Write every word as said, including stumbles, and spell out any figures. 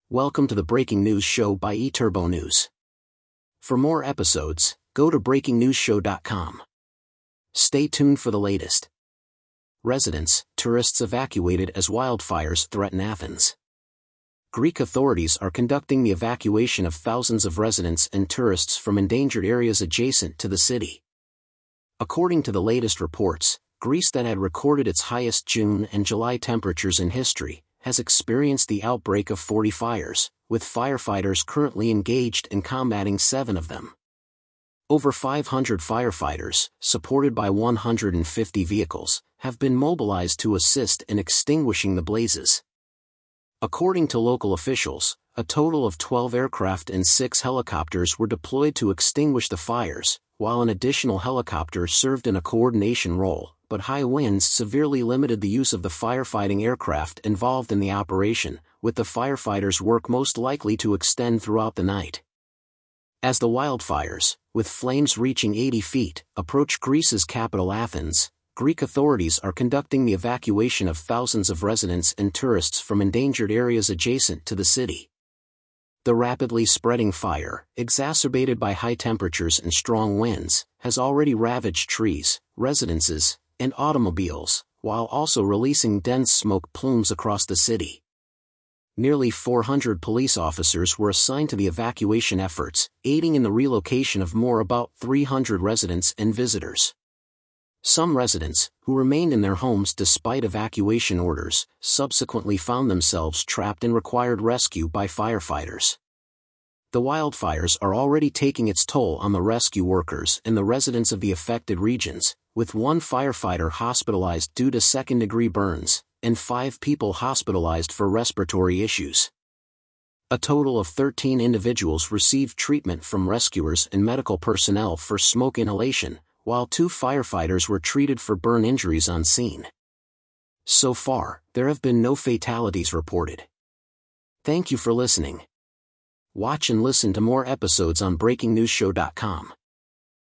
Welcome to the Breaking News Show by eTurbo News. For more episodes, go to breaking news show dot com. Stay tuned for the latest. Residents, tourists evacuated as wildfires threaten Athens. Greek authorities are conducting the evacuation of thousands of residents and tourists from endangered areas adjacent to the city. According to the latest reports, Greece, that had recorded its highest June and July temperatures in history, has experienced the outbreak of forty fires, with firefighters currently engaged in combating seven of them. Over five hundred firefighters, supported by one hundred fifty vehicles, have been mobilized to assist in extinguishing the blazes. According to local officials, a total of twelve aircraft and six helicopters were deployed to extinguish the fires, while an additional helicopter served in a coordination role, but high winds severely limited the use of the firefighting aircraft involved in the operation, with the firefighters' work most likely to extend throughout the night. As the wildfires, with flames reaching eighty feet, approach Greece's capital Athens, Greek authorities are conducting the evacuation of thousands of residents and tourists from endangered areas adjacent to the city. The rapidly spreading fire, exacerbated by high temperatures and strong winds, has already ravaged trees, residences, and automobiles, while also releasing dense smoke plumes across the city. Nearly four hundred police officers were assigned to the evacuation efforts, aiding in the relocation of more about three hundred residents and visitors. Some residents, who remained in their homes despite evacuation orders, subsequently found themselves trapped and required rescue by firefighters. The wildfires are already taking its toll on the rescue workers and the residents of the affected regions, with one firefighter hospitalized due to second-degree burns, and five people hospitalized for respiratory issues. A total of thirteen individuals received treatment from rescuers and medical personnel for smoke inhalation, while two firefighters were treated for burn injuries on scene. So far, there have been no fatalities reported. Thank you for listening. Watch and listen to more episodes on breaking news show dot com.